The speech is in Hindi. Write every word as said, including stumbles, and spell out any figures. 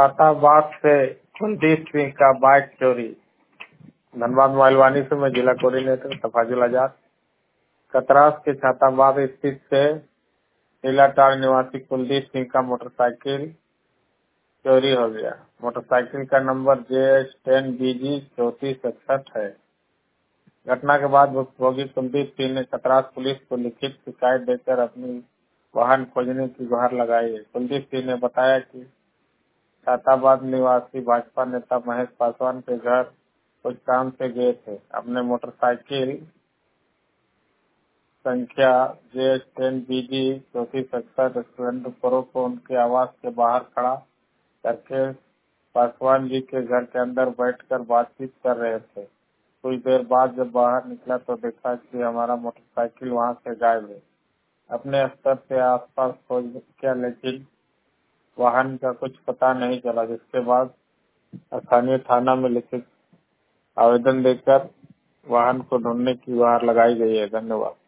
छाताबाद से कुलदीप सिंह का बाइक चोरी। धनबाद मोबाइलवानी से मैं जिला कोऑर्डिनेटर तफाजुल आजाद। कतरास के छाताबाद स्थित से नीलाटाड़ निवासी कुलदीप सिंह का मोटरसाइकिल चोरी हो गया। मोटरसाइकिल का number J H ten B G चौतीस इकसठ है। घटना के बाद भुक्तभोगी कुलदीप सिंह ने कतरास पुलिस को लिखित शिकायत देकर अपनी वाहन खोजने की गुहार लगाई है। कुलदीप सिंह ने बताया कि छाताबाद निवासी भाजपा नेता महेश पासवान के घर कुछ काम से गए थे। अपने मोटरसाइकिल संख्या J H ten B G चौतीस इकसठ स्प्लेंडर प्रो को उनके आवास के बाहर खड़ा करके पासवान जी के घर के अंदर बैठकर बातचीत कर रहे थे। कुछ देर बाद जब बाहर निकला तो देखा कि हमारा मोटरसाइकिल वहां से गायब है। अपने स्तर से आसपास खोज किया लेकिन वाहन का कुछ पता नहीं चला, जिसके बाद स्थानीय थाना में लिखित आवेदन देकर वाहन को ढूंढने की गुहार लगाई गई है। धन्यवाद।